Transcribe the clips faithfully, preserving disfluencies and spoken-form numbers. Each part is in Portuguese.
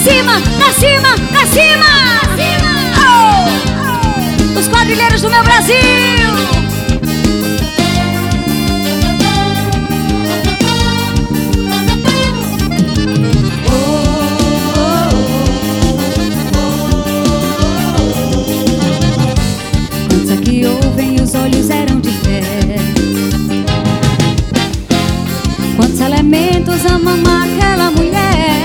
cima, pra cima, pra cima, pra cima. Oh! Os quadrilheiros do meu Brasil. Quantos aqui ouvem, os olhos eram de fé. Quantos elementos amam aquela mulher.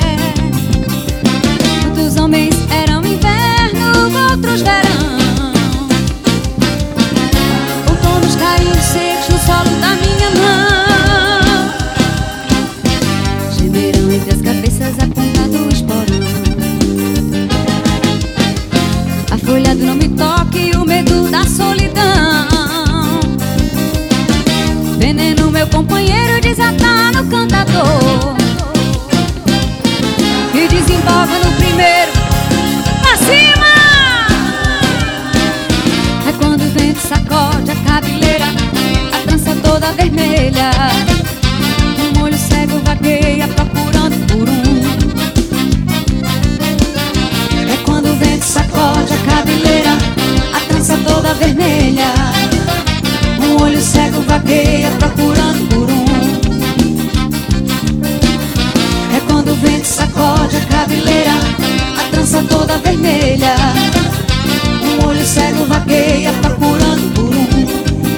Quantos homens eram inverno, outros verão. Outonos caíram secos no solo da minha mão. Gemerão entre as cabeças a ponta do esporão. A folha do não me toque e o medo da solidão. Veneno, meu companheiro, desatar no cantador e desemboca no primeiro. Pra cima! É quando o vento sacode a cabeleira, a trança toda vermelha. Um olho cego vagueia procurando por um. É quando o vento sacode a cabeleira, a trança toda vermelha. Um olho cego vagueia procurando por um. É quando o vento sacode a cabeleira, a trança toda vermelha. Um olho cego vagueia procurando por um.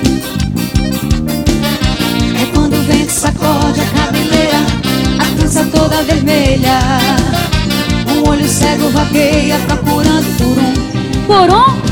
É quando o vento sacode a cabeleira, a trança toda vermelha. Um olho cego vagueia procurando por um. Por um?